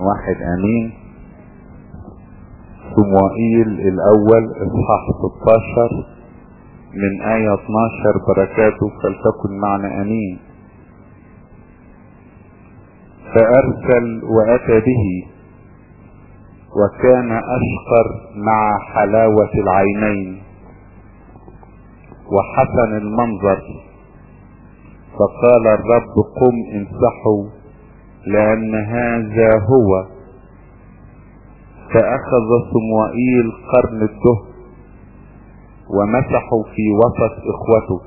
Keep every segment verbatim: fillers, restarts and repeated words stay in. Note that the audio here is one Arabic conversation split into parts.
واحد امين. صموئيل الاول اصحاح ستاشر من آية اتناشر، بركاته فلتكن معنا امين. فارسل واتى به، وكان اشقر مع حلاوة العينين وحسن المنظر. فقال الرب قم امسحوا لان هذا هو. فاخذ صموئيل قرن الدهن ومسحوا في وسط اخوته،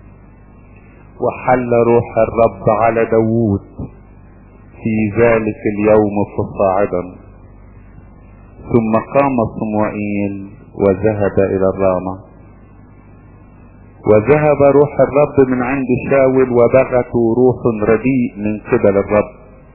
وحل روح الرب على داوود في ذلك اليوم فصاعدا. ثم قام صموئيل وذهب الى الرامة. وذهب روح الرب من عند شاول وبغته روح رديء من قبل الرب.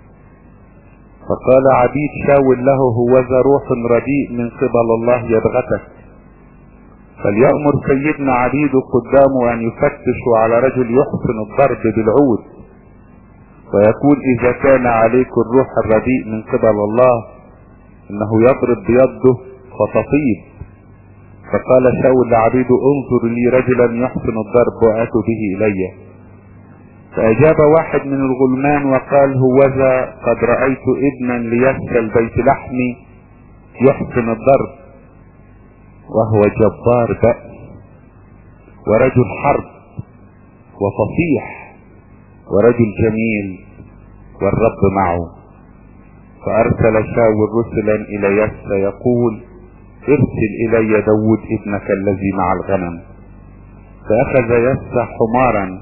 فقال عبيد شاول له هوذا روح رديء من قبل الله يبغتك، فليأمر سيدنا عبيده قدامه ان يفتشوا على رجل يحسن الضرب بالعود، ويقول اذا كان عليك الروح الرديء من قبل الله انه يضرب بيده فتطيب. فقال شاول لعبيده انظر لي رجلا يحسن الضرب واتوا به الي. فاجاب واحد من الغلمان وقال هوذا قد رأيت ابنا ليسكل بيت لحمي يحسن الضرب، وهو جبار بأس ورجل حرب وفصيح ورجل جميل والرب معه. فارسل شاول رسلا الى يسى يقول ارسل الي داود ابنك الذي مع الغنم. فاخذ يسى حمارا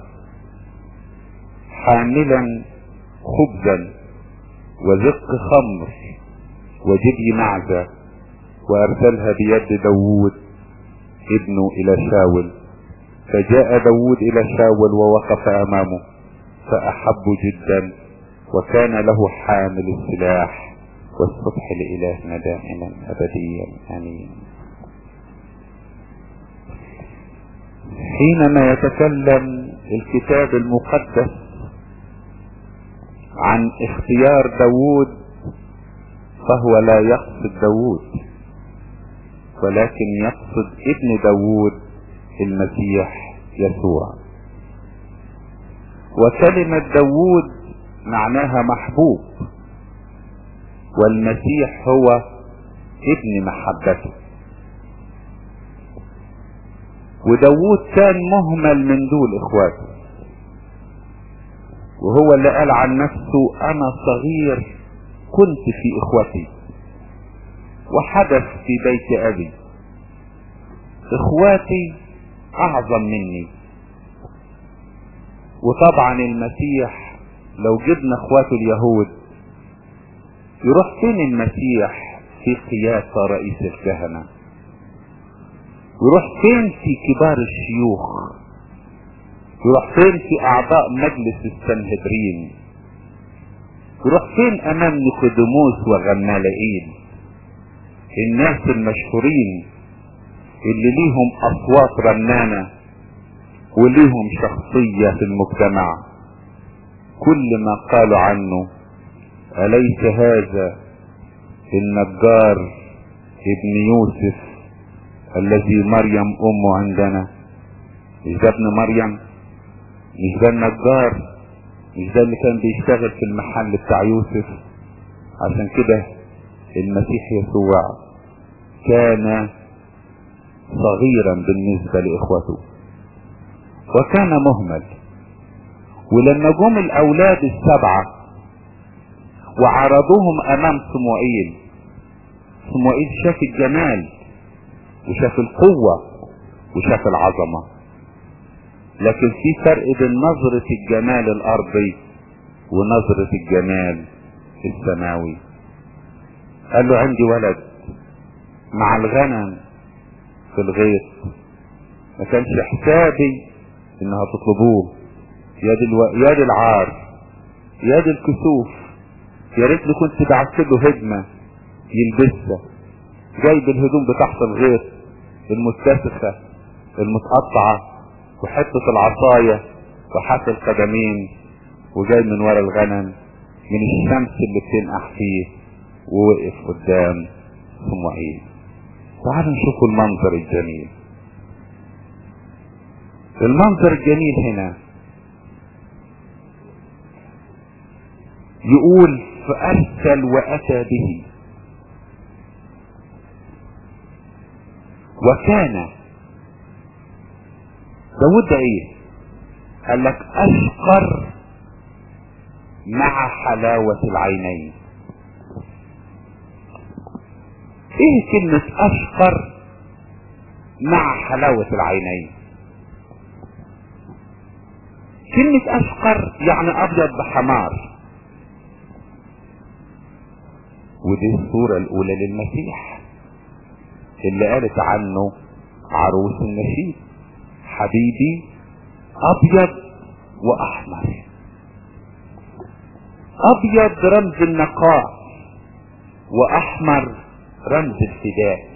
حاملا خبزا وزق خمر وجدي معزة، وارسلها بيد داود ابنه الى شاول. فجاء داود الى شاول ووقف امامه فاحبه جدا، وكان له حامل السلاح. والصبح لإلهنا دائما أبديا آمين. حينما يتكلم الكتاب المقدس عن اختيار داود فهو لا يقصد داود، ولكن يقصد ابن داود المسيح يسوع. وكلمة داود معناها محبوب، والمسيح هو ابن محبته. وداود كان مهمل من دول اخواته، وهو اللي قال عن نفسه انا صغير كنت في اخوتي وحدث في بيت ابي. اخواتي اعظم مني. وطبعا المسيح لو جبنا اخواته اليهود يروح فين المسيح في قيادة رئيس الكهنة؟ يروح فين في كبار الشيوخ؟ يروح فين في اعضاء مجلس السنهدرين؟ يروح فين امام نيقوديموس وغمالائيل، الناس المشهورين اللي ليهم اصوات رنانة وليهم شخصية في المجتمع؟ كل ما قالوا عنه أليس هذا النجار ابن يوسف الذي مريم امه عندنا؟ مش ده ابن مريم؟ مش ده النجار؟ مش ده اللي كان بيشتغل في المحل بتاع يوسف؟ عشان كده المسيح يسوع كان صغيرا بالنسبة لاخوته وكان مهمل. ولما جم الاولاد السبعة وعرضوهم امام صموئيل، صموئيل شاف الجمال وشاف القوة وشاف العظمة، لكن في فرق بين نظرة الجمال الارضي ونظرة الجمال السماوي. قال له عندي ولد مع الغنم في الغيط، ما كانش حسابي انها تطلبوه. يا دي الو... يا دي العار، يا دي الكسوف، يا ريت لي كنت بعت له هدمه يلبسها. جايب الهدوم بتاعت الغيط المتسخه المتقطعه وحته العصايه وحافل القدمين، وجاي من ورا الغنم من الشمس اللي بتنقح فيه ووقف قدام صموئيل. تعالوا نشوفوا المنظر الجميل. المنظر الجميل هنا يقول فأرسل وأتى به، وكان داود ايه؟ قال لك اشقر مع حلاوة العينين. ايه كلمة اشقر مع حلاوة العينين؟ كلمة اشقر يعني ابيض بحمار، ودي الصورة الاولى للمسيح اللي قالت عنه عروس النشيد حبيبي ابيض واحمر. ابيض رمز النقاء، واحمر رمز الفداء،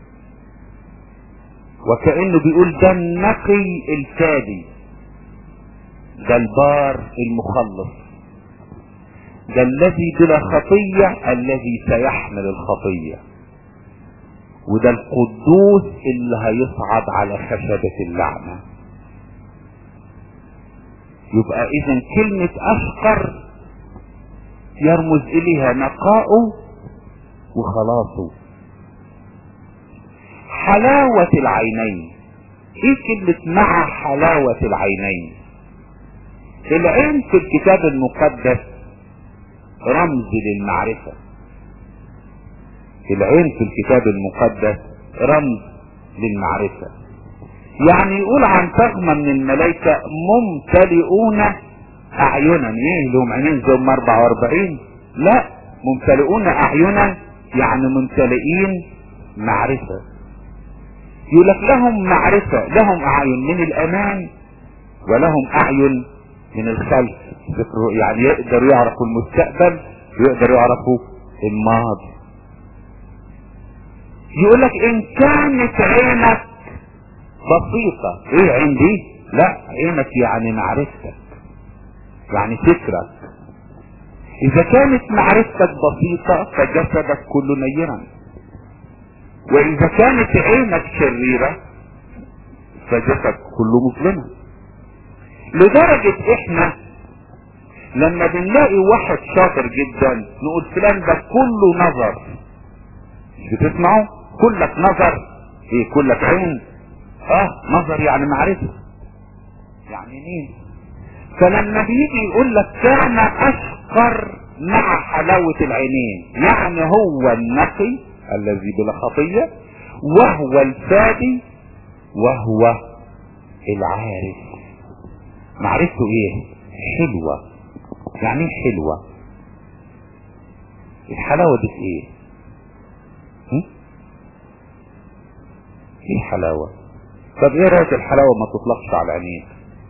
وكأنه بيقول ده النقي الفادي، ده البار المخلص، ده الذي بلا خطية الذي سيحمل الخطية، وده القدوس اللي هيصعد على خشبة اللعنة. يبقى اذا كلمة اشقر يرمز اليها نقاؤه وخلاصه. حلاوة العينين، ايه كلمة مع حلاوة العينين؟ العين في الكتاب المقدس رمز للمعرفة. العين في الكتاب المقدس رمز للمعرفة. يعني يقول عن طغمة من الملائكة ممتلئون اعينا. ايه لهم عينين زي ام اربعة واربعين؟ لا، ممتلئون اعينا يعني ممتلئين معرفة. يقول لك لهم معرفة، لهم اعين من الامام ولهم اعين من الخلف، يعني يقدروا يعرفوا المستقبل ويقدروا يعرفوا الماضي. يقول لك ان كانت عينك بسيطة، ايه عين دي؟ لا، عينك يعني معرفتك، يعني فكرك. اذا كانت معرفتك بسيطة فجسدك كله نيرا، واذا كانت عينك شريرة فجسدك كله مظلمة. لدرجة احنا لما بنلاقي واحد شاطر جدا نقول فلان ده كله نظر. مش بتسمعوا؟ كلك نظر. ايه كلك عين؟ اه نظر يعني معرفة، يعني مين؟ فلما بيجي يقول لك كان اشقر مع حلاوة العينين، يعني هو النقي الذي بلا خطية، وهو الفادي، وهو العارف. معرفته ايه؟ حلوة. يعني ايه حلوة؟ الحلاوة دي في ايه؟ هم؟ ايه حلاوة؟ طب ايه رأيك الحلاوة ما تطلقش على العينين؟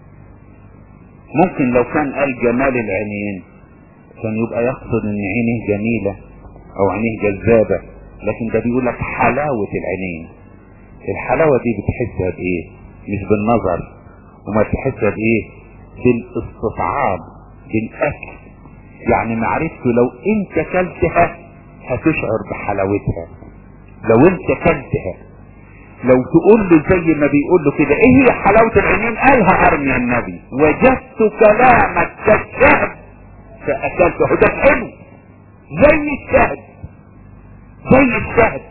ممكن لو كان قال جمال العينين كان يبقى يقصد ان عينيه جميلة او عينيه جذابة، لكن ده بيقول لك حلاوة العينين. الحلاوة دي بتحسها بايه؟ مش بالنظر، وما بتحسها بايه؟ بالاستصعاب، بالاكل. يعني معرفته لو انت كلتها هتشعر بحلاوتها. لو انت كلتها، لو تقول له زي ما بيقول له كده ايه هي حلاوة العينين؟ قالها ارميا النبي: وجدت كلامك كالشهد فاكلته. ده حلو زي الشهد، زي الشهد،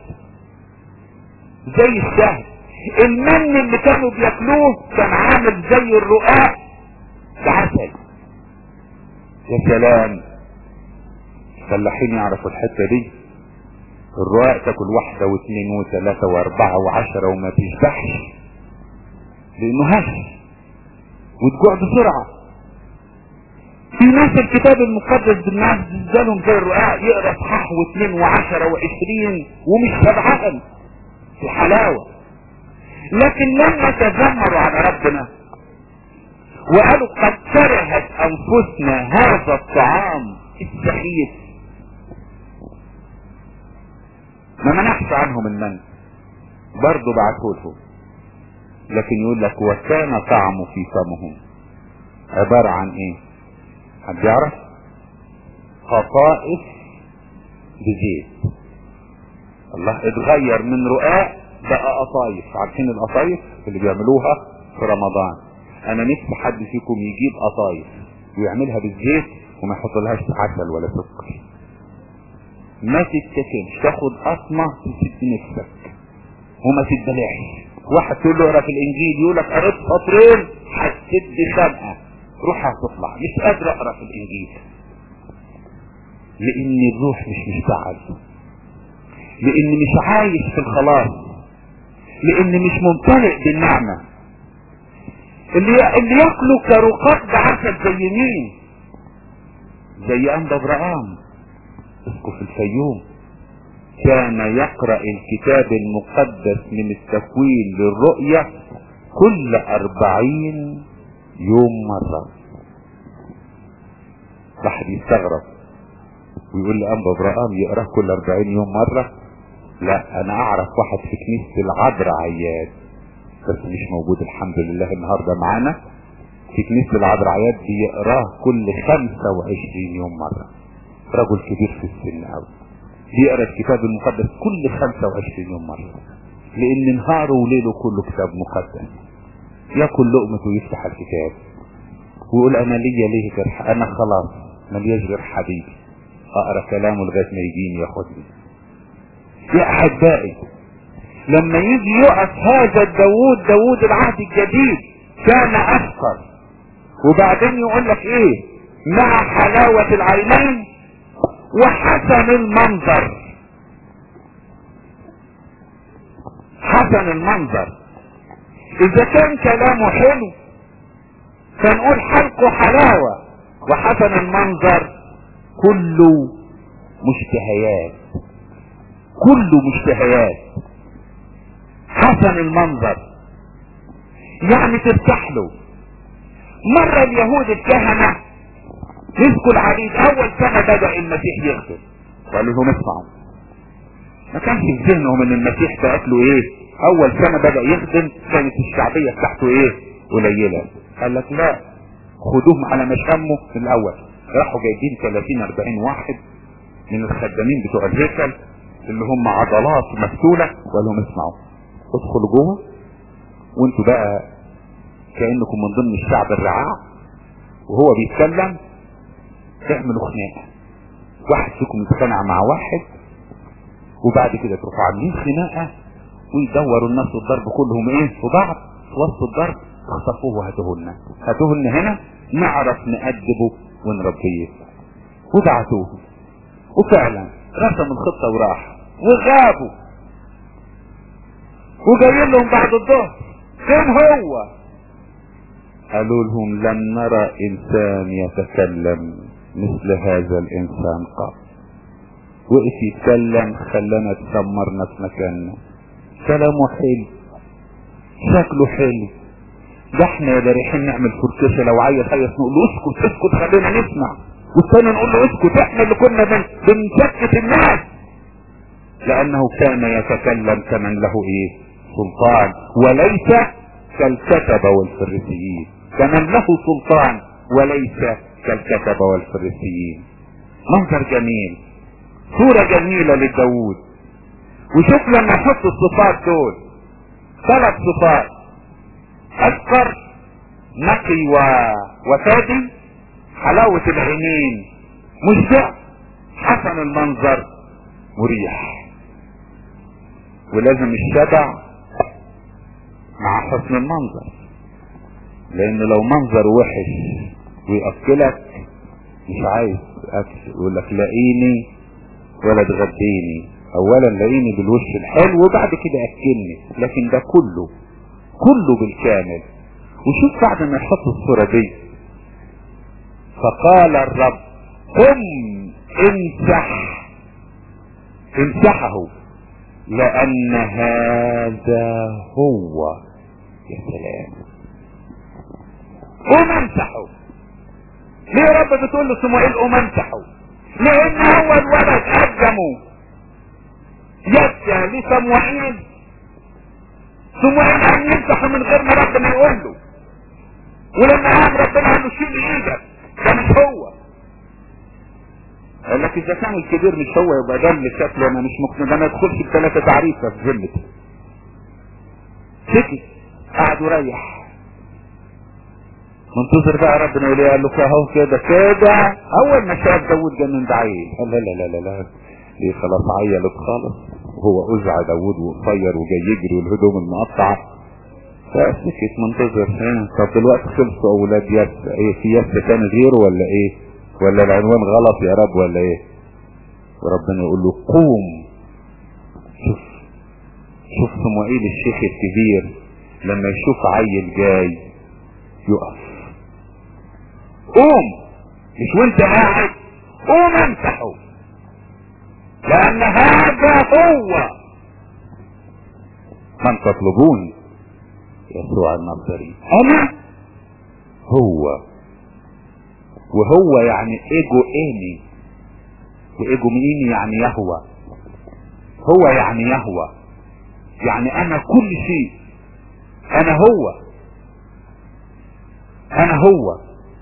زي الشهد. المن اللي كانوا بياكلوه كان عامل زي الرقاق بعسل. يا سلام، الفلاحين يعرفوا الحتة دي. الرقاق تاكل واحدة واثنين وثلاثة واربعة وعشرة وما تشبعش، لانه هش وتجوع بسرعة. في ناس الكتاب المقدس بالنسبة لهم زي الرقاق، يقرا اصحاح واثنين وعشرة وعشرين ومش شبعان في حلاوة. لكن لما تذمروا على ربنا وقالوا قد كرهت انفسنا هذا الطعام السخيف، ما منحش عنهم المن، برضو بعته لهم. لكن يقول لك وكان طعمه في فمهم عبارة عن ايه؟ حد يعرف؟ قطائف بزيت. الله اتغير من رقاق بقى قطايف. عارفين القطايف اللي بيعملوها في رمضان؟ انا نفسي حد فيكم يجيب قطايف ويعملها بالزيت وما يحطلهاش عسل ولا سكر. ما تتكلمش، تاخد قطمه تسد نفسك وما تتبلعش. واحد تقول له اقرا في الانجيل يقول لك قريت سطرين هتسد خنقه، روح هتطلع مش قادر اقرا في الانجيل، لان الروح مش مشتعل، لان مش عايش في الخلاص، لان مش ممتلئ بالنعمه. اللي اللي ياكلوا كرقاق بعسل زي مين؟ زي انبا ابراهام اسقف الفيوم، كان يقرأ الكتاب المقدس من التكوين للرؤية كل اربعين يوم مرة. واحد يستغرب ويقول لي انبا ابراهام يقرأ كل اربعين يوم مرة؟ لا، انا اعرف واحد في كنيسة العذراء عياد، بس مش موجود الحمد لله النهاردة معانا، في كنيسة العذراء عياد بيقراه كل خمسة وعشرين يوم مرة. رجل كبير في السن اوي بيقرا الكتاب المقدس كل خمسة وعشرين يوم مرة، لان نهاره وليله كله كتاب مقدس. ياكل لقمته ويفتح الكتاب ويقول انا ليا ليه غير انا خلاص ملياش غير حبيبي، اقرا كلامه لغايه ما يجيني ياخدني. يا احبائي لما يجي يقف هذا داوود، داوود العهد الجديد كان افقر، وبعدين يقول لك ايه؟ مع حلاوة العينين وحسن المنظر. حسن المنظر، اذا كان كلامه حلو فنقول حلقه حلاوة، وحسن المنظر كله مشتهيات، كله مشتهيات. حسن المنظر يعني ترتاح له. مرة اليهود الكهنة مسكوا العبيد اول سنة بدأ المسيح يخدم، قالوا لهم اسمعوا، ما كانش في ذهنهم ان المسيح بقت له ايه؟ اول سنة بدأ يخدم كانت الشعبية بتاعته ايه؟ قليلة. قال لك لا، خدوهم على مشامه من الاول. راحوا جايبين ثلاثين اربعين واحد من الخدامين بتوع الهيكل اللي هم عضلات مفتولة، وقال لهم اسمعوا، ادخلوا جوه وانتوا بقى كأنكم من ضمن الشعب الرعاع، وهو بيتكلم تعملوا خناقة، واحد فيكم يتخانق مع واحد، وبعد كده تروحوا عاملين خناقة ويدوروا الناس الضرب كلهم ايه في بعض، في وسط الضرب اخطفوه وهاتوهن هاتوهن هنا نعرف نأدبه ونربيه. وبعتوه وفعلا رسموا الخطة وراح وغابوا، وجايين لهم بعد الظهر فين هو؟ قالوا لهم لم نرى انسان يتكلم مثل هذا الانسان قط. وقف يتكلم خلانا تسمرنا في مكاننا، كلامه حلو، شكله حلو، ده احنا يا رايحين نعمل فركشه لو عايز خيص نقول له اسكت اسكت خلينا نسمع، والثاني نقول له اسكت، احنا اللي كنا بنسكت الناس، لانه كان يتكلم كمن له ايه؟ سلطان، وليس كالكتبة والفريسيين، كمن له سلطان وليس كالكتبة والفريسيين. منظر جميل، صورة جميلة لداود. وشوف لما يحط الصفات دول، ثلاث صفات: اذكر، نقي و... وفادي، حلاوة العينين، مشبع، حسن المنظر، مريح. ولازم الشبع مع حسن المنظر، لان لو منظر وحش ويأكلك مش عايز اكل، يقول لك لاقيني ولا تغديني، اولا لاقيني بالوش الحلو وبعد كده اكلني، لكن ده كله كله بالكامل. وشوف بعد ما يحط الصورة دي، فقال الرب قم امسح، امسحه لان هذا هو. يا سلام، قم امسحه. ليه يا رب بتقول له سموئيل قم امسحه؟ لان هو الولد قدمه يدى لسموئيل، سموئيل قام يمسح من غير ما ربنا يقول له، ولما قام ربنا قال له شيل ايدك، ده مش هو. قال لك اذا كان الكبير مش هو يبقى ده اللي شكله انا مش مقتنع، ده ما يدخلش بثلاثة تعريفة في ذمته. سكت قعد وريح منتظر بقى ربنا يقول ايه. قال له اهو كده كده. اول ما شاف داوود جه من بعيد قال لا لا لا لا لا دي خلاص عيلت خالص، وهو ازعى داوود وقصير وجاي يجري والهدوم المقطعه. فسكت منتظر. ها طب دلوقتي خلصوا اولاد ياس ايه؟ في ياس تاني غيره ولا ايه؟ ولا العنوان غلط يا رب ولا ايه؟ وربنا يقول له قوم. شوف شوف صموئيل الشيخ الكبير لما يشوف عيل جاي يقف. قوم مش وانت قاعد، قوم امسحه لان هذا هو من تطلبون يسوع الناصري. انا هو. وهو يعني ايجو ايمي، وايجو ميني يعني يهوى. هو يعني يهوى، يعني انا كل شيء. انا هو انا هو.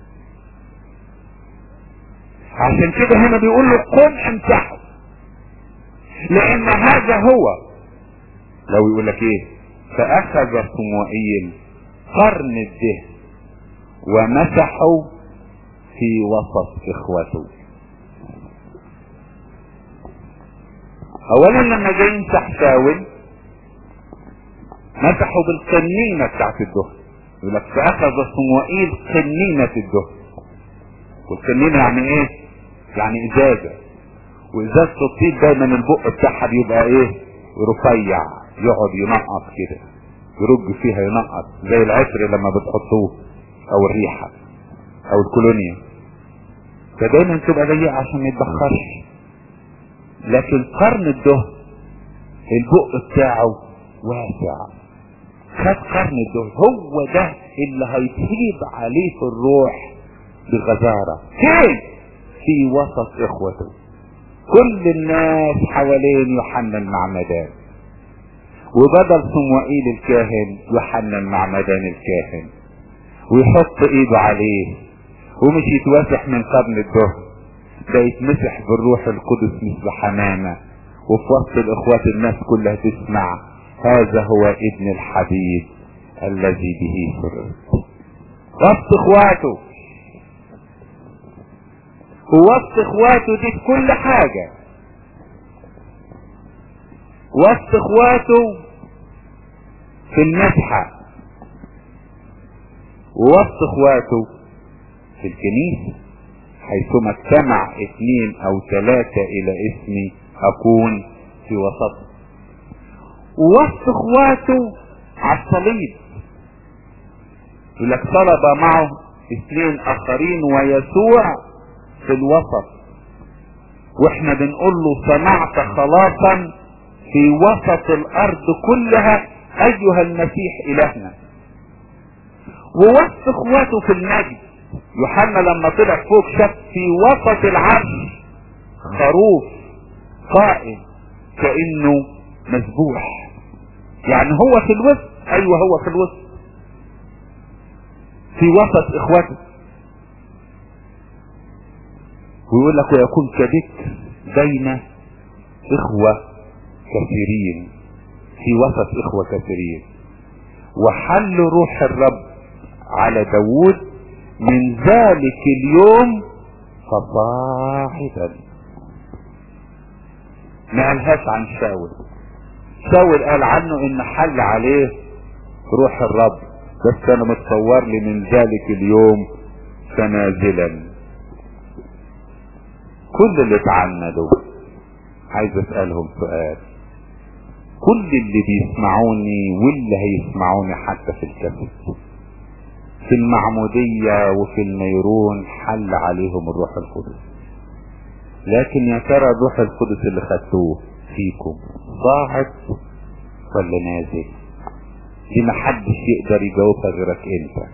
عشان كده هنا بيقول له قم امسحه لان هذا هو. لو يقول لك ايه؟ فاخذ صموئيل قرن الدهن ومسحه في وسط اخوته. اولا لما جاي يمسح شاول مسحه بالقنينة بتاعت الدهن. يقول لك فاخذ صموئيل قنينة الدهن. والقنينة يعني ايه؟ يعني ازازة. وازازة الطيب دايما البق بتاعها بيبقى ايه؟ رفيع، يقعد ينقط كده، يرج فيها ينقط زي العطر لما بتحطوه او الريحة او الكولونيا، فدايما تبقى ضيقة عشان ما يتبخرش. لكن قرن الدهن البق بتاعه واسع. خد قرن الدهن، هو ده اللي هيطيب عليه في الروح بغزارة فين؟ في وسط اخوته. كل الناس حوالين يوحنا المعمدان، وبدل صموئيل الكاهن يوحنا المعمدان الكاهن، ويحط ايده عليه ومش يتوسح من قرن الدهن، ده يتمسح بالروح القدس مثل حمامة. وفي وسط الاخوات الناس كلها تسمع هذا هو ابن الحبيب الذي به سررت. وسط اخواته، ووسط اخواته دي في كل حاجة. وسط اخواته في المسحة، ووسط اخواته في الكنيسة. حيثما اجتمع اثنين او ثلاثة الى اسمي اكون في وسط. ووسط اخواته على الصليب يقول لك طلب معه اثنين اخرين ويسوع في الوسط. واحنا بنقول له صنعت خلاصا في وسط الارض كلها ايها المسيح الهنا. ووسط اخواته في المجد. يوحنا لما طلع فوق شاف في وسط العرش خروف قائم كأنه مذبوح. يعني هو في الوسط. ايوه هو في الوسط في وسط اخواته. ويقول لك ويكون كبكر بين اخوة كثيرين، في وسط اخوة كثيرين. وحل روح الرب على داود من ذلك اليوم فصاعدا. ما قالهاش عن شاول. شاول قال عنه ان حل عليه روح الرب، بس انا متصور لي من ذلك اليوم فنازلا. كل اللي اتعندوا عايز اسألهم سؤال. كل اللي بيسمعوني واللي هيسمعوني حتى في الكتب في المعمودية وفي النيرون حل عليهم الروح القدس. لكن يا ترى الروح القدس اللي خدتوه فيكم صاعد ولا نازل؟ دي محدش يقدر يجاوبها غيرك انت.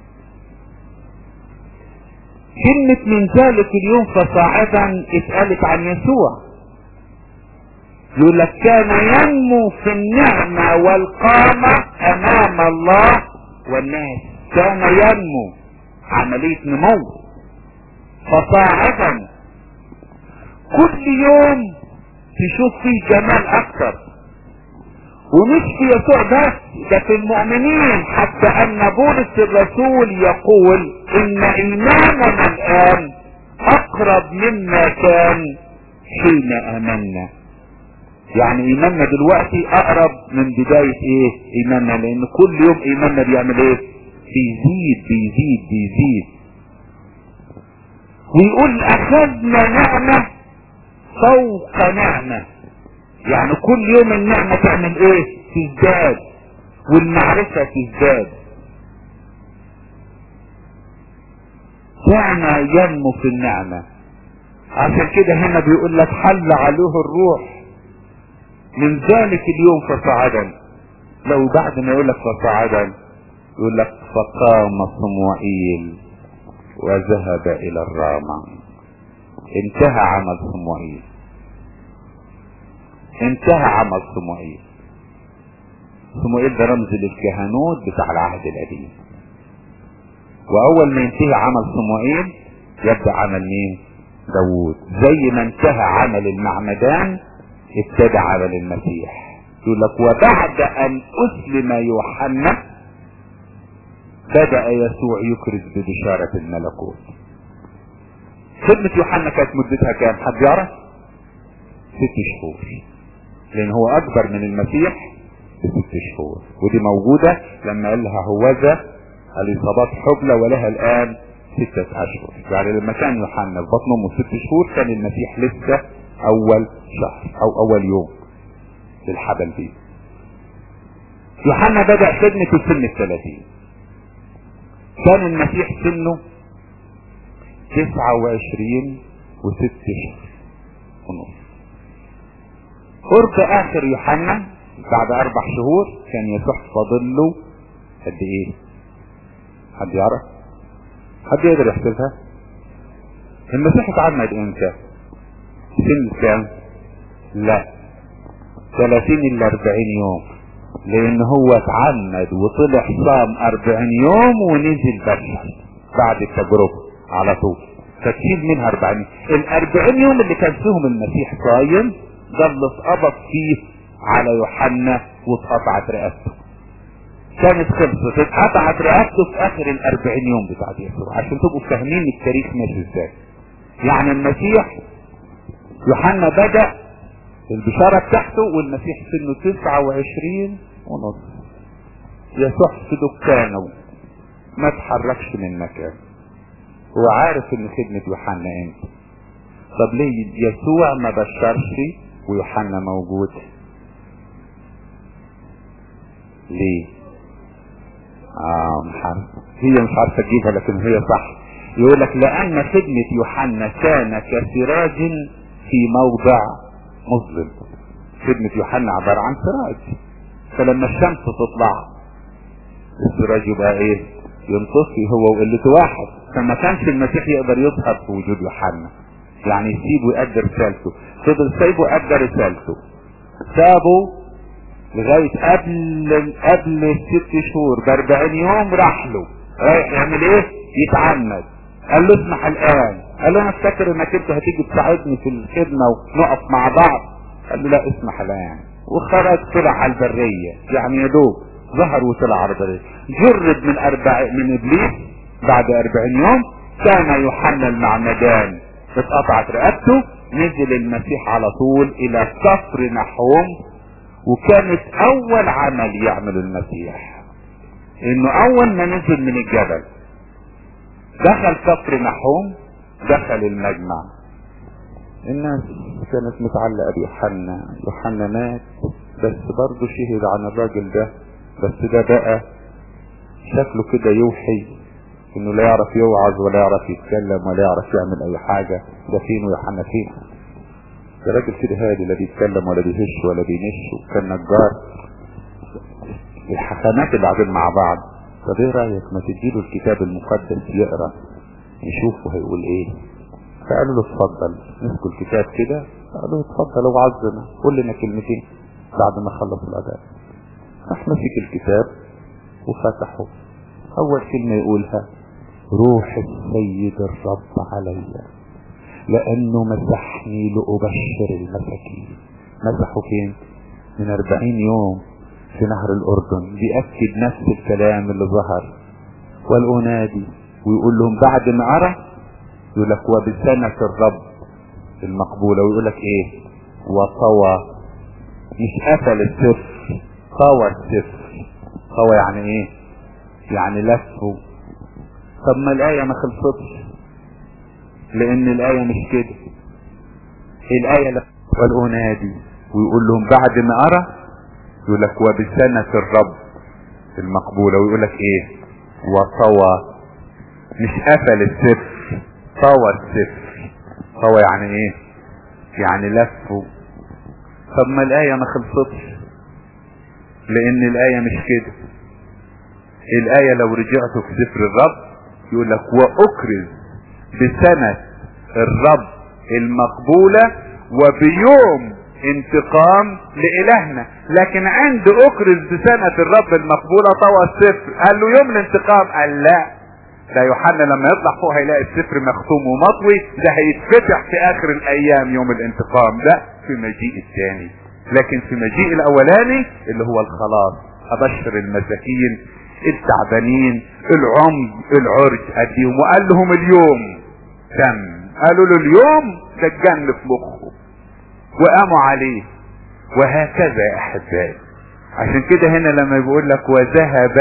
كلمة من ذلك اليوم فصاعدا اتقالت عن يسوع. يقول لك كان ينمو في النعمة والقامة امام الله والناس. كان ينمو، عملية نمو. فصاعدا كل يوم تشوف فيه جمال اكتر. ومش في يسوع بس، ده في المؤمنين، حتى ان بولس الرسول يقول ان ايماننا الان اقرب مما كان حين امنا. يعني ايماننا دلوقتي اقرب من بداية ايه ايماننا، لان كل يوم ايماننا بيعمل ايه؟ بيزيد بيزيد بيزيد. ويقول اخذنا نعمة فوق نعمة، يعني كل يوم النعمة تعمل ايه؟ تزداد، والمعرفة تزداد. نعمة ينمو في النعمة. عشان كده هنا بيقول لك حل عليه الروح من ذلك اليوم فصعدا. لو بعد ما يقول لك فصعدا يقول لك فقام صموئيل وذهب الى الرامة. انتهى عمل صموئيل، انتهى عمل صموئيل. صموئيل ده رمز للكهنوت بتاع العهد القديم. واول ما ينتهي عمل صموئيل يبدأ عمل مين؟ داوود. زي ما انتهى عمل المعمدان ابتدى عمل المسيح. يقول لك وبعد ان اسلم يوحنا بدأ يسوع يكرز ببشارة الملكوت. خدمة يوحنا كانت مدتها كام؟ حد يعرف؟ ست شهور، لان هو اكبر من المسيح بست شهور. ودي موجودة لما قال لها هوذا اليصابات حبلى ولها الان ستة اشهر. يعني لما كان يوحنا في بطن امه ست شهور كان المسيح لسه اول شهر او اول يوم للحبل دي. يوحنا بدأ خدمته سن الثلاثين. كان المسيح سنه تسعة وعشرين وست شهور ونص. قرب اخر يوحنا بعد اربع شهور كان يسوع فاضل له قد ايه؟ حد يعرف؟ حد يقدر يحسبها؟ المسيح اتعمد امتى؟ سن كام؟ لا ثلاثين الى اربعين يوم، لان هو اتعمد وطلع صام اربعين يوم ونزل بشر بعد التجربة على طول، فتشيل منها اربعين. الاربعين يوم اللي كان فيهم المسيح صايم ده اللي اتقبض فيه على يوحنا واتقطعت رقبته. كانت خلصت، اتقطعت رقبته في اخر الاربعين يوم بتاعت يسوع، عشان تبقوا فاهمين التاريخ ماشي ازاي. يعني المسيح يوحنا بدأ البشارة بتاعته والمسيح سنه تسعة وعشرين ونص. يسوع في دكانه ما تحركش من مكانه، هو عارف ان خدمة يوحنا امتى. طب ليه يسوع ما بشرش ويوحنا موجود؟ ليه؟ اه مش عارف، هي مش عارفة تجيبها لكن هي صح. يقول لك لان خدمة يوحنا كان كسراج في موضع مظلم. خدمة يوحنا عبارة عن سراج، فلما الشمس تطلع السراج يبقى ايه؟ ينطفي هو وقلته واحد. فما كانش المسيح يقدر يظهر في وجود يوحنا، يعني يسيبه يؤدي رسالته. فضل سايبه يؤدي رسالته، سابه لغاية قبل قبل الست شهور باربعين يوم. راح له رايح يعمل ايه؟ يتعمد. قال له اسمح الان. قال له انا افتكر انك انت هتيجي تساعدني في الخدمة ونقف مع بعض. قال له لا اسمح الان. وخرج طلع على البرية، يعني يا دوب ظهر وطلع على البرية. جرد من اربع من ابليس بعد اربعين يوم. كان يوحنا المعمدان اتقطعت رقبته، نزل المسيح على طول الى كفر نحوم. وكانت اول عمل يعمل المسيح انه اول ما نزل من الجبل دخل كفر نحوم، دخل المجمع. الناس كانت متعلقة بيوحنا. يوحنا مات بس برضه شهد عن الراجل ده، بس ده بقى شكله كده يوحي انه لا يعرف يوعظ ولا يعرف يتكلم ولا يعرف يعمل اي حاجة. ده فين ويوحنا فين؟ ده راجل كده هادي، لا بيتكلم ولا بيهش ولا بينش، وكان نجار. الحكمات اللي قاعدين مع بعض، طب ايه رايك ما تديله الكتاب المقدس يقرا يشوفه هيقول ايه؟ فقالوا له اتفضل. مسكوا الكتاب كده قالوا له اتفضل وعظنا قول لنا كلمتين بعد ما خلص الاداء. راح مسك الكتاب وفتحه. اول كلمه يقولها روح السيد الرب عليا لانه مسحني لأبشر المساكين. مسحوا فين؟ من أربعين يوم في نهر الأردن. بيأكد نفس الكلام اللي ظهر. والأنادي ويقول لهم بعد ما أرى يقول لك وبسنة الرب المقبولة، ويقول لك ايه؟ وطوى. مش قفل السفر، طوى السفر. طوى يعني ايه؟ يعني لفه. طب ما الآية ما خلصتش، لأن الآية مش كده. الآية لف والأنادي ويقول لهم بعد ما أرى يقول لك وبسنة الرب المقبولة، ويقول لك ايه؟ وطوى. مش قفل السفر، طوى السفر. طوى يعني ايه؟ يعني لفه. طب ما الآية ما خلصتش، لأن الآية مش كده. الآية لو رجعتوا في سفر الرب يقول لك وأكرز بسنة الرب المقبولة وبيوم انتقام لإلهنا. لكن عند أكرز بسنة الرب المقبولة طوى السفر. قال له يوم الانتقام؟ قال لا، ده يوحنا لما يطلع فوق هيلاقي السفر مختوم ومطوي. ده هيتفتح في اخر الايام يوم الانتقام، ده في مجيء الثاني. لكن في مجيء الاولاني اللي هو الخلاص، ابشر المساكين التعبانين العمي العرج اديهم. وقال لهم اليوم تم. قالوا له اليوم ده الجن في مخه وقاموا عليه. وهكذا يا احبائي. عشان كده هنا لما بيقول لك وذهب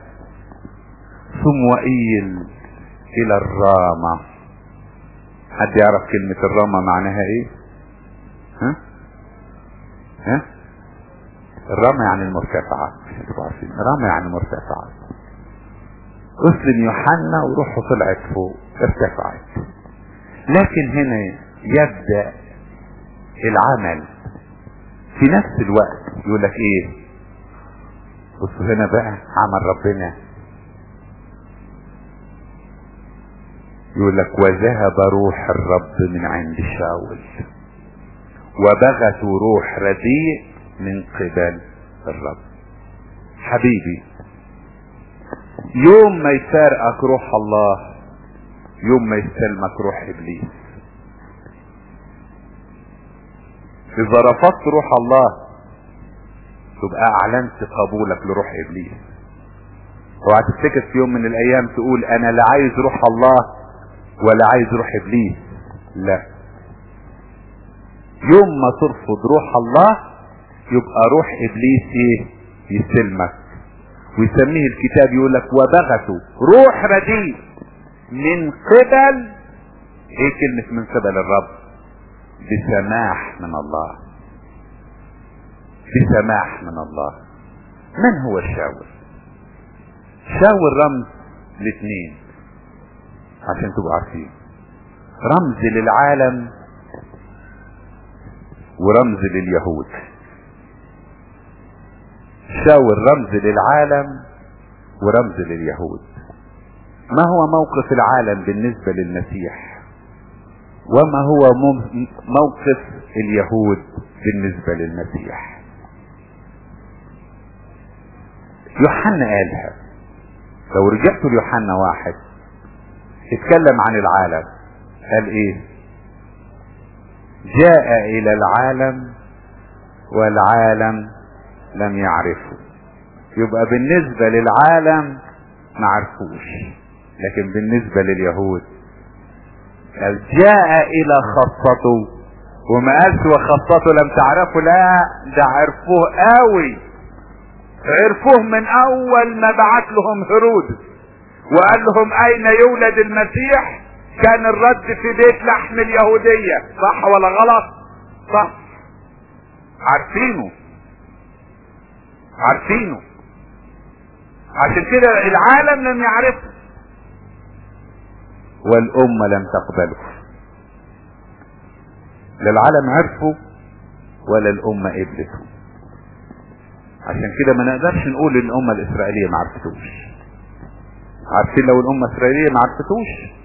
صموئيل الى الرامة. حد يعرف كلمة الرامة معناها ايه؟ ها؟ ها؟ الرامة يعني المرتفعات. الرامة يعني مرتفعات. اسلم يوحنا وروحه طلعت فوق ارتفعت. لكن هنا يبدأ العمل في نفس الوقت. يقول لك ايه؟ بصوا هنا بقى عمل ربنا. يقول لك وذهب روح الرب من عند شاول وبغت روح رديء من قبل الرب. حبيبي، يوم ما يفارقك روح الله يوم ما يستلمك روح ابليس. اذا رفضت روح الله تبقى اعلنت قبولك لروح ابليس. اوعى تفتكر في يوم من الايام تقول انا لا عايز روح الله ولا عايز روح ابليس. لا، يوم ما ترفض روح الله يبقى روح ابليس ايه؟ يسلمك. ويسميه الكتاب يقول لك وبغته روح رديء من قبل ايه؟ كلمة من قبل الرب. بسماح من الله. بسماح من الله. من هو شاول؟ شاول رمز لاثنين عشان تبقوا عارفين. رمز للعالم ورمز لليهود. شاول رمز للعالم ورمز لليهود. ما هو موقف العالم بالنسبة للمسيح وما هو موقف اليهود بالنسبة للمسيح؟ يوحنا قالها. لو رجعتوا ليوحنا واحد اتكلم عن العالم. قال ايه؟ جاء الى العالم والعالم لم يعرفه. يبقى بالنسبة للعالم ما عرفوش، لكن بالنسبة لليهود قال جاء الى خاصته. وما قالش وخاصته لم تعرفه، لا، ده عرفوه قوي. عرفوه من اول ما بعت لهم هيرودس وقال لهم اين يولد المسيح. كان الرد في بيت لحم اليهودية. صح ولا غلط؟ صح. عارفينه عارفينه عشان كده العالم لم يعرفه والامة لم تقبله. لا العالم عرفه ولا الامة قبلته. عشان كده ما نقدرش نقول ان الامة الاسرائيلية ما عرفتوش. عارفين لو الامة الاسرائيلية ما عرفتوش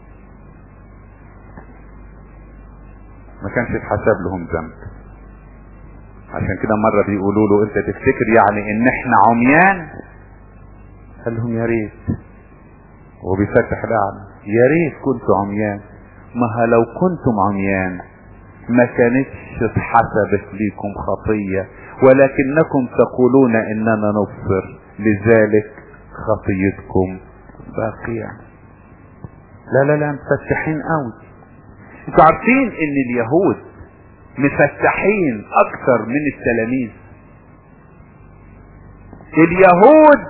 ما كانش يتحسب لهم ذنب. عشان كده مرة بيقولوا له انت تفتكر يعني ان احنا عميان؟ قال لهم يا ريت. وهو بيفتح الاعمى يا ريت كنتوا عميان. ما لو كنتم عميان ما كانتش اتحسبت ليكم خطية، ولكنكم تقولون اننا نبصر لذلك خطيتكم باقية. لا لا لا مفتحين قوي. انتوا عارفين ان اليهود مفتحين اكثر من التلاميذ. اليهود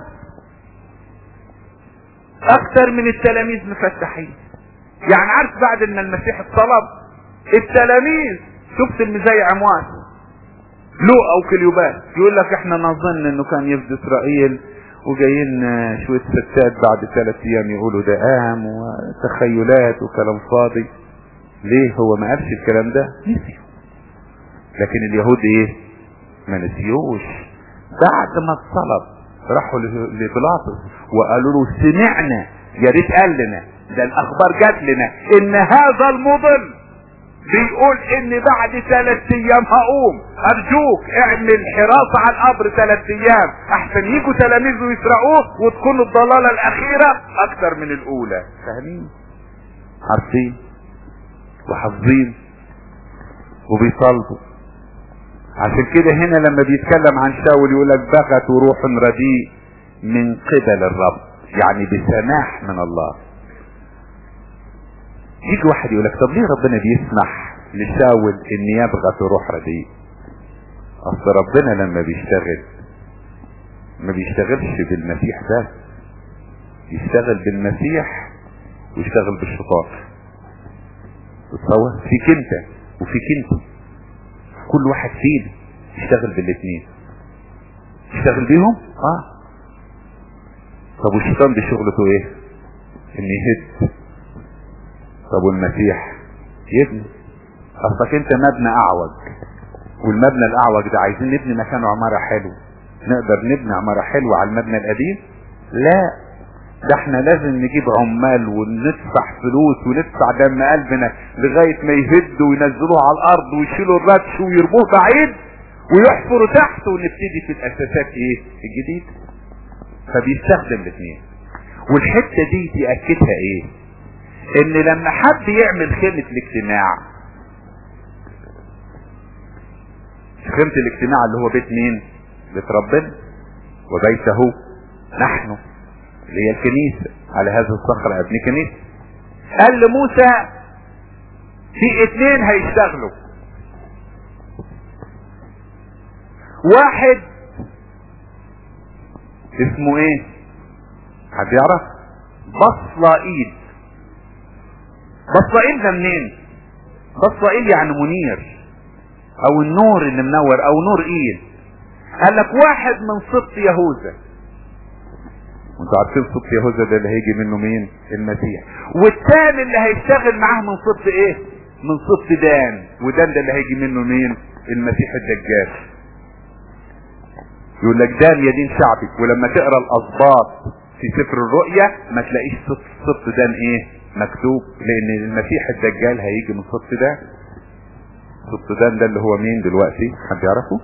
اكثر من التلاميذ مفتحين. يعني عارف بعد ما المسيح اتصلب التلاميذ، شفت المزايا عمواس لوقا وكليوباس يقول لك احنا نظن انه كان يفدي اسرائيل، وجايين شوية ستات بعد ثلاث ايام يقولوا ده قام، وتخيلات وكلام فاضي. ليه؟ هو ما قالش الكلام ده، نسيوا. لكن اليهود ايه؟ ما نسيوش. بعد ما اتصلب راحوا لبيلاطس وقالوا له سمعنا، يا ريت قال لنا، ده الاخبار جات لنا ان هذا المضل بيقول ان بعد ثلاث ايام هقوم، ارجوك اعمل حراسة على القبر ثلاث ايام احسن يجوا تلاميذه يسرقوه وتكون الضلالة الاخيرة اكتر من الاولى. فاهمين؟ عارفين وحافظين وبيطالبوا. عشان كده هنا لما بيتكلم عن شاول يقولك بغت روح رديء من قبل الرب، يعني بسماح من الله. يجي واحد يقولك طب ليه ربنا بيسمح لشاول ان يبغت روح رديء؟ اصل ربنا لما بيشتغل ما بيشتغلش بالمسيح بس، يشتغل بالمسيح ويشتغل بالشيطان. تصور فيك انت وفيك انت، كل واحد فينا يشتغل بالاثنين. يشتغل بيهم اه. طب والشيطان دي شغلته ايه؟ ان يهد. طب والمسيح يبني. اصلك انت مبنى اعوج، والمبنى الاعوج ده عايزين نبني مكانه عمارة حلو. نقدر نبني عمارة حلوة على المبنى القديم؟ لا، ده احنا لازم نجيب عمال وندفع فلوس وندفع دم قلبنا لغاية ما يهدوا وينزلوه على الارض ويشيلوا الردش ويرموه بعيد ويحفروا تحت ونبتدي في الاساسات ايه الجديد. فبيستخدم الاثنين. والحتة دي تأكدها ايه؟ ان لما حد يعمل خيمة الاجتماع، خيمة الاجتماع اللي هو بيت مين؟ بيت ربنا، وبيته نحن اللي هي الكنيسة، على هذا الصخر ابني كنيسة. قال لموسى في اتنين هيشتغلوا، واحد اسمه ايه؟ حد يعرف؟ بصلائيل. بصلائيل ده منين؟ بصلائيل يعني منير، او النور اللي منور، او نور ايل. قال لك واحد من سبط يهوذا، وانتوا عارفين سبط يهوذا ده اللي هيجي منه مين؟ المسيح. والتاني اللي هيشتغل معاه من سبط ايه؟ من سبط دان، ودان ده اللي هيجي منه مين؟ المسيح الدجال. يقول لك دان يدين شعبك، ولما تقرا الاسباط في سفر الرؤيا ما تلاقيش سبط دان ايه مكتوب، لان المسيح الدجال هيجي من سبط دان. سبط دان ده اللي هو مين دلوقتي؟ حد يعرفه؟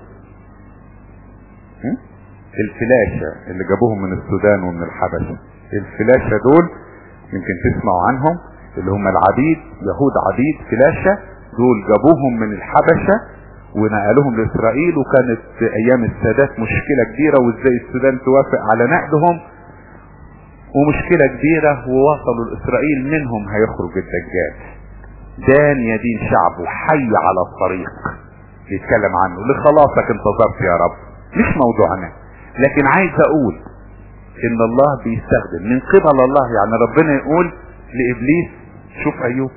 الفلاشة اللي جابوهم من السودان ومن الحبشة. الفلاشة دول يمكن تسمعوا عنهم، اللي هم العبيد، يهود عبيد فلاشة، دول جابوهم من الحبشة ونقلوهم لإسرائيل. وكانت ايام السادات مشكلة كبيرة، وازاي السودان توافق على نقلهم، ومشكلة كبيرة، ووصلوا لإسرائيل. منهم هيخرج الدجال. دان يدين شعبه حي على الطريق، يتكلم عنه لخلاصك انتظرت يا رب. مش موضوعنا، لكن عايز اقول ان الله بيستخدم من قبل الله. يعني ربنا يقول لابليس شوف ايوب،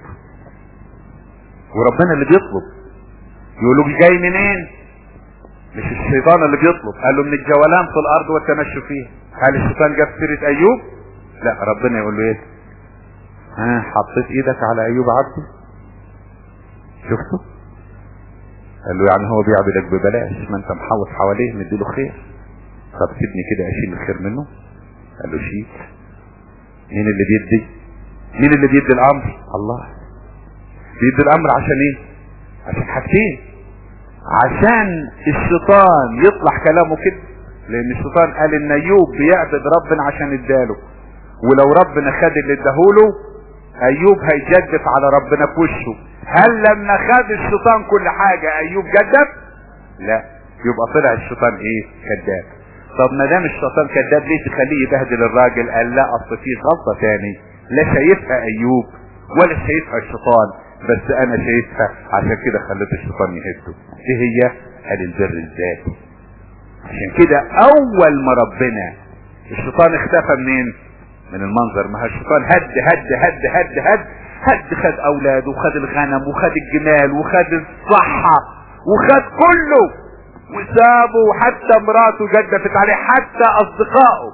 وربنا اللي بيطلب. يقولوا جاي منين؟ مش الشيطان اللي بيطلب، قال له من الجولان في الارض والتمشي فيها. هل الشيطان جاب سيرة ايوب؟ لا، ربنا يقول له ايه؟ ها حطيت ايدك على ايوب عبدي؟ شفته؟ قال له يعني هو بيعبدك ببلاش، ما انت محوط حواليه مديله خير. طب سيبني كده اشيل الخير منه. قال له شيل. مين اللي بيدي؟ مين اللي بيدي الامر؟ الله. بيدي الامر عشان ايه؟ عشان حاجتين. عشان الشيطان يطلع كلامه كده، لان الشيطان قال ان ايوب بيعبد ربنا عشان اداله، ولو ربنا خد اللي اداهوله ايوب هيجدف على ربنا في وشه. هل لما خد الشيطان كل حاجة ايوب جدف؟ لا، يبقى طلع الشيطان ايه؟ كذاب. طب ما دام الشيطان كذاب ليه تخليه يبهدل الراجل؟ قال لا، اصل في غلطة تاني لا شايفها ايوب ولا شايفها الشيطان، بس انا شايفها، عشان كده خليت الشيطان يهده. ايه هي؟ قال البر الذاتي. عشان كده اول ما ربنا الشيطان اختفى منين؟ من المنظر. ما هو الشيطان هد هد هد هد هد هد خد اولاده وخد الغنم وخد الجمال وخد الصحة وخد كله وسابه، وحتى مراته جدفت عليه، حتى اصدقائه.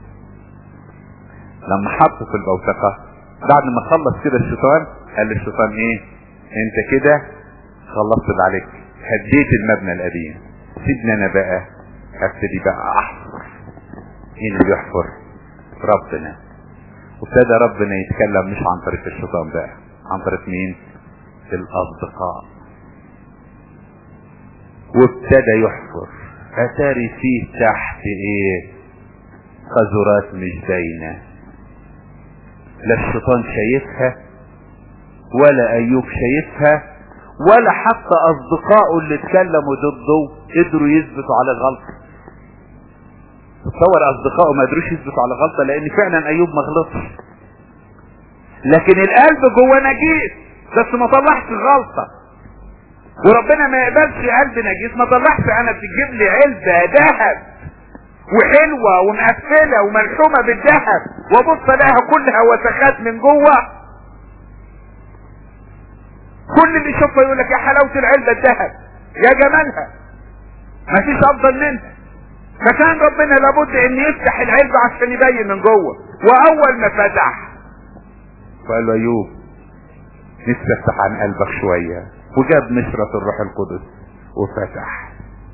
لما حطه في البوتقة بعد ما خلص كده الشيطان، قال للشيطان ايه؟ انت كده خلصت اللي عليك، هديت المبنى القديم، سيبني انا بقى هبتدي بقى احفر. مين اللي بيحفر؟ ربنا. وابتدى ربنا يتكلم مش عن طريق الشيطان بقى، عن طريق مين؟ الاصدقاء. وابتدى يحفر، اتاري فيه تحت ايه؟ خزرات مش باينه، لا الشيطان شايفها ولا ايوب شايفها، ولا حتى اصدقائه اللي اتكلموا ضده قدروا يثبتوا على الغلطه. تصور اصدقائه ما قدروش يثبتوا على غلطه، لان فعلا ايوب ما غلطش، لكن القلب جوه نجيس بس ما طلعش غلطه. وربنا ما يقبلش قلب نجيس ما طلعش. انا بتجيب لي علبه ذهب وحلوه ومقفله وملحومه بالذهب وابص الاقيها كلها وسخات من جوه، كل اللي يشوفها يقول لك يا حلاوه العلبه الذهب، يا جمالها، مفيش افضل منها. فكان ربنا لابد ان يفتح العلبه عشان يبين من جوه. واول ما فتح فقال له ايوب نفسي افتح عن قلبك شويه، وجاب نشرة الروح القدس وفتح،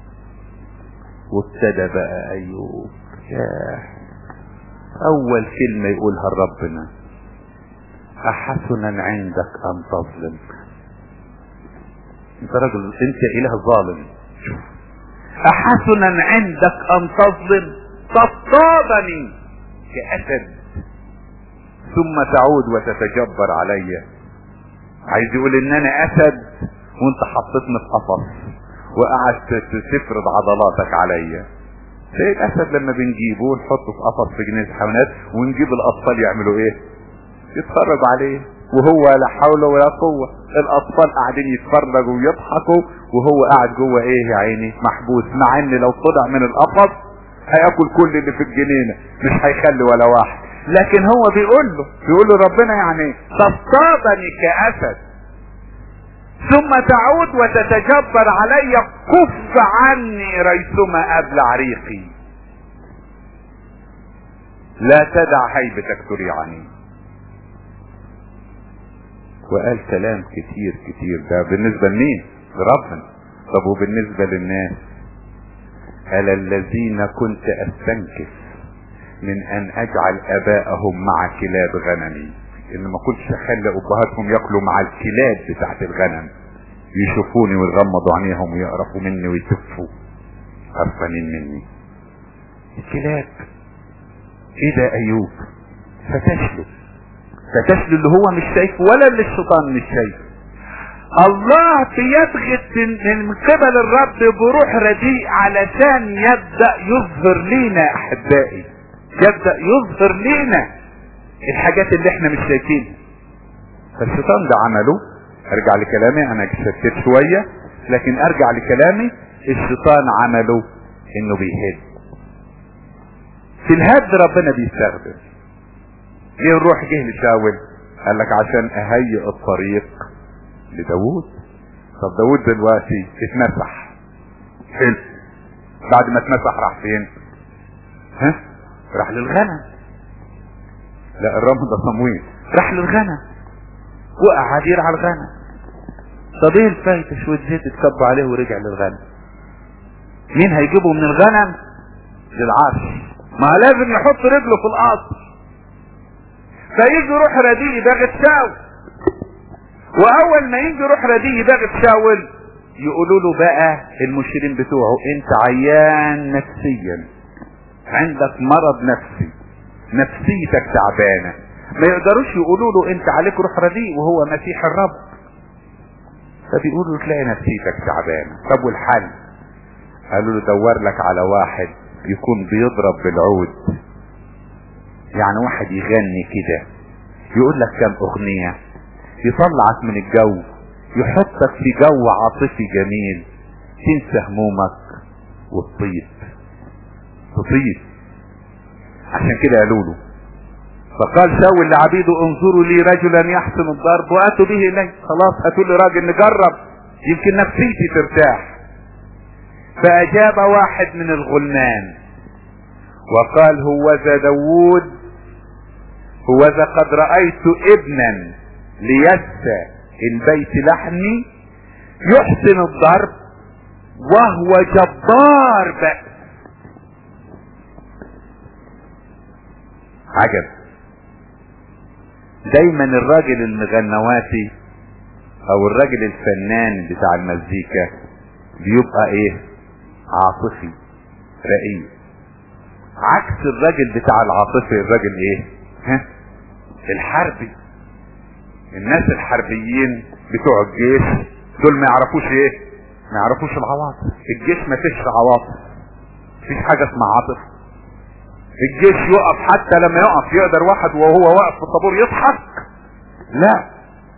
وابتدى بقى ايوب ياه اول كلمة يقولها لربنا: احسنا عندك ان تظلم. انت راجل، انت اله ظالم. شوف، احسنا عندك ان تظلم تصطادني كاسد ثم تعود وتتجبر علي. عايز يقول ان انا اسد وانت حطيتني في قفص وقعدت تفرض عضلاتك عليا. زي الاسد لما بنجيبه ونحطه في قفص في جنينة الحيوانات ونجيب الاطفال يعملوا ايه؟ يتفرجوا عليه وهو لا حول ولا قوة. الاطفال قاعدين يتفرجوا ويضحكوا وهو قاعد جوه ايه يا عيني؟ محبوس. مع ان لو طلع من القفص هياكل كل اللي في الجنينة، مش هيخلي ولا واحد. لكن هو بيقول له بيقول له ربنا يعني تصطادني كأسد ثم تعود وتتجبر علي، كف عني ريثما ابلع ريقي، لا تدع هيبتك تريعني. وقال كلام كتير كتير. ده بالنسبة لمين؟ لربنا. طب وبالنسبة للناس؟ قال الذين كنت استنكف من ان اجعل اباءهم مع كلاب غنمي، ان ما كنتش اخلي ابهاتهم ياكلوا مع الكلاب بتاعت الغنم، يشوفوني ويغمضوا عينيهم ويقرفوا مني ويتفوا قرفانين مني. الكلاب. ايه ده ايوب؟ فتشله فتشله اللي هو مش شايفه ولا اللي الشيطان مش شايفه. الله بيبغت من قبل الرب بروح رديء علشان يبدأ يظهر لينا احبائي، يبدأ يظهر لينا الحاجات اللي احنا مش شايفينها. فالشيطان ده عمله، ارجع لكلامي، انا شتت شوية لكن ارجع لكلامي، الشيطان عمله انه بيهد. في الهد ربنا بيستخدم. ليه الروح جه لشاول؟ قال لك عشان اهيئ الطريق لداود. طب داود دلوقتي اتمسح، حلو، بعد ما اتمسح راح فين؟ ها؟ راح للغنم. لا، الرمز ده صمويل. راح للغنم وقعد يرعى الغنم. طب ايه الفايدة؟ شوية زيت اتكب عليه ورجع للغنم. مين هيجيبه من الغنم للعرش؟ ما لازم يحط رجله في القصر. فيجي روح رديء باغت شاول، واول ما يجي روح رديء باغت شاول يقولوا له بقى المشيرين بتوعه: انت عيان نفسيا، عندك مرض نفسي، نفسيتك تعبانة، ما يقدروش يقولوا له انت عليك روح رديء وهو مسيح الرب، فبيقولوا تلاقي نفسيتك تعبانه. طب والحل؟ قالوا له دور لك على واحد يكون بيضرب بالعود، يعني واحد يغني كده يقول لك كام اغنيه يطلعك من الجو، يحطك في جو عاطفي جميل تنسى همومك وتطيب تطيب. عشان كده قالوا له، فقال شاول لعبيده انظروا لي رجلا يحسن الضرب واتوا به الي. خلاص هاتوا لي راجل نجرب يمكن نفسيتي ترتاح. فاجاب واحد من الغلمان وقال هوذا داوود، هوذا قد رأيت ابنا ليسى البيت لحمي يحسن الضرب وهو جبار بأس. عجب. دايما الراجل المغنواتي او الراجل الفنان بتاع المزيكا بيبقى ايه؟ عاطفي رقيق، عكس الراجل بتاع العاطفي الراجل ايه؟ ها؟ الحربي. الناس الحربيين بتوع الجيش دول ما يعرفوش ايه؟ ما يعرفوش العواطف. الجيش ما فيش عواطف، مفيش حاجه اسمها عاطف. الجيش يقف، حتى لما يقف يقدر واحد وهو واقف في الطابور يضحك؟ لا.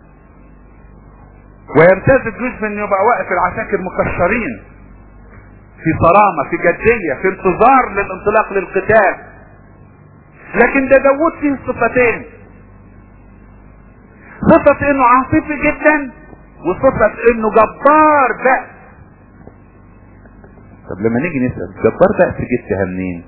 ويمتاز الجيش من يبقى واقف العساكر مكشرين في صرامة، في جدية، في انتظار للانطلاق للقتال. لكن ده داوود فيه صفتين، صفة انه عاطفي جدا وصفة انه جبار بأس. طب لما نيجي نسأل جبار بأس جبتها منين؟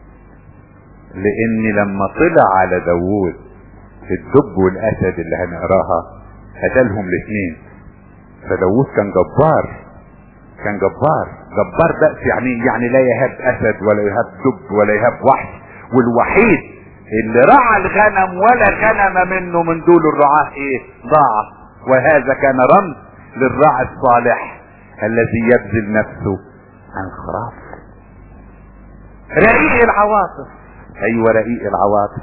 لان لما طلع على داوود الدب والاسد اللي هنقراها قتلهم الاثنين، فداوود كان جبار، كان جبار جبار بأس. يعني يعني لا يهاب اسد ولا يهاب دب ولا يهاب وحش، والوحيد اللي رعى الغنم ولا غنم منه من دول الرعاة ايه؟ ضاع. وهذا كان رمز للراعي الصالح الذي يبذل نفسه عن الخراف. رقيق العواطف، ايوه رقيق العواطف.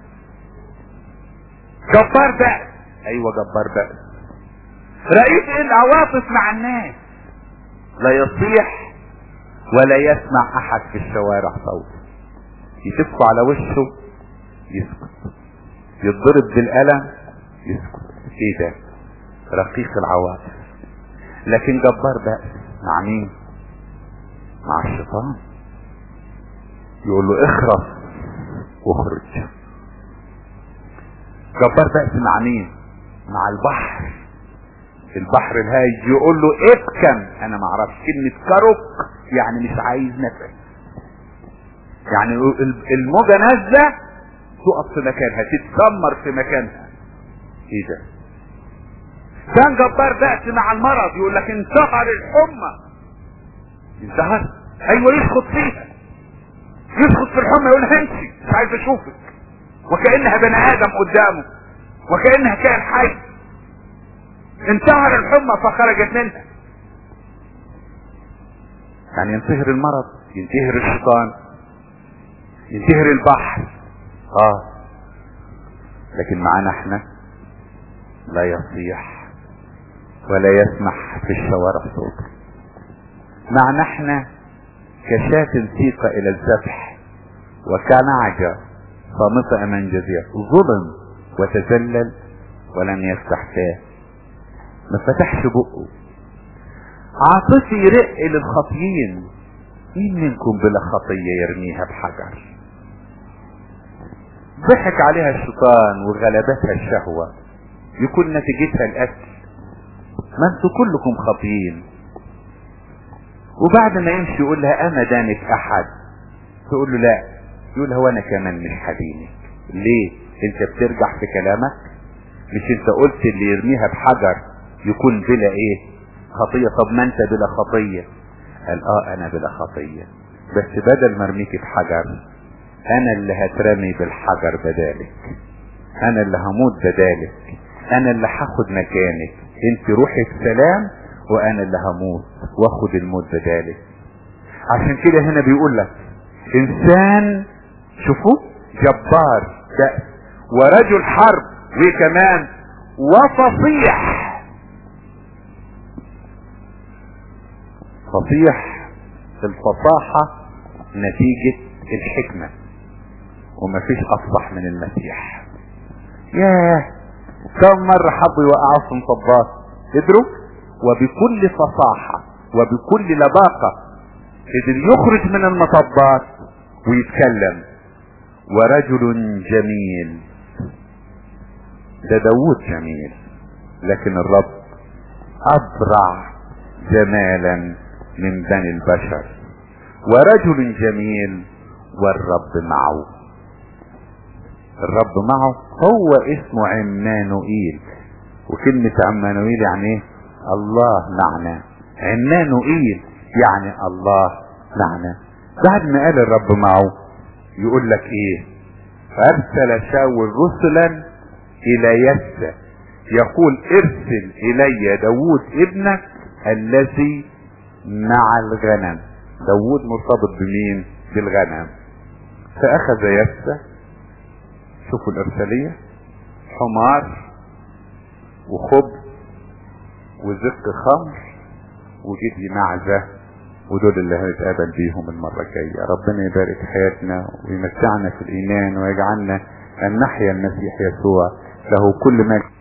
جبار بأس، ايوه جبار بأس. رقيق العواطف مع الناس، لا يصيح ولا يسمع احد في الشوارع صوته، يتفقوا على وشه يسكت، يتضرب بالقلم يسكت. ايه ده؟ رقيق العواطف. لكن جبار بأس مع مين؟ مع الشيطان. يقول له اخرس واخرج. جبار بأس مع مين؟ مع البحر. البحر الهايج يقول له ابكم. انا ما اعرفش كلمة كرك يعني مش عايز نفس، يعني الموجة نازلة تقف في مكانها، تتسمر في مكانها. ايه ده؟ كان جبار بأس مع المرض، يقول لك انتهر الحمى. انتهر؟ ايوه يسخط فيها، يسخط في الحمى، يقول لها امشي مش عايز اشوفك، وكأنها بني ادم قدامه، وكأنها كائن حي. انتهر الحمى فخرجت منها. يعني ينتهر المرض، ينتهر الشيطان، ينتهر البحر. اه لكن معانا احنا لا يصيح ولا يسمح في الشوارع صوته. معنا احنا كشاة سيق الى الذبح وكنعجة صامتة امام جزيرة، ظلم وتذلل ولم يفتح فاه، ما فتحش بقه. عاطفي رق للخطيين. مين منكم بلا خطية يرميها بحجر؟ ضحك عليها الشيطان وغلبتها الشهوة، يكون نتيجتها القتل. ما انتوا كلكم خاطئين. وبعد ما يمشي يقول لها اما دانك احد؟ تقول له لا. يقول لها وانا كمان مش حدينك. ليه؟ انت بترجع في كلامك؟ مش انت قلت اللي يرميها بحجر يكون بلا ايه؟ خطية. طب ما انت بلا خطية. قال اه انا بلا خطية، بس بدل ما ارميك بحجر انا اللي هترمي بالحجر بدالك، انا اللي هموت بدالك، انا اللي هاخد مكانك. انت روحي بسلام وانا اللي هموت واخد الموت بدالك. عشان كده هنا بيقول لك انسان، شوفوا، جبار بأس ورجل حرب، وكمان وفصيح. فصيح، الفصاحة نتيجة الحكمة، ومفيش افصح من المسيح. ياه، كم مرة حبوا يوقعوا في مطبات قدروا، وبكل فصاحة وبكل لباقة قدر يخرج من المطبات ويتكلم. ورجل جميل، ده داود جميل، لكن الرب ابرع جمالا من بني البشر. ورجل جميل والرب معه. الرب معه، هو اسمه عمانوئيل، وكلمة عمانوئيل يعني ايه؟ الله معنا. عمانوئيل يعني الله معنا. بعد ما قال الرب معه يقول لك ايه؟ ارسل شاول رسلا الى يسى يقول ارسل الي داود ابنك الذي مع الغنم. داود مرتبط بمين؟ بالغنم. فاخذ يسى، شوفوا الارسالية، حمار وخبز وزق خمر وجدي معزة، ودول اللي هنتقابل بيهم المرة الجاية. ربنا يبارك حياتنا ويمتعنا في الايمان ويجعلنا ان نحيا المسيح يسوع له كل ما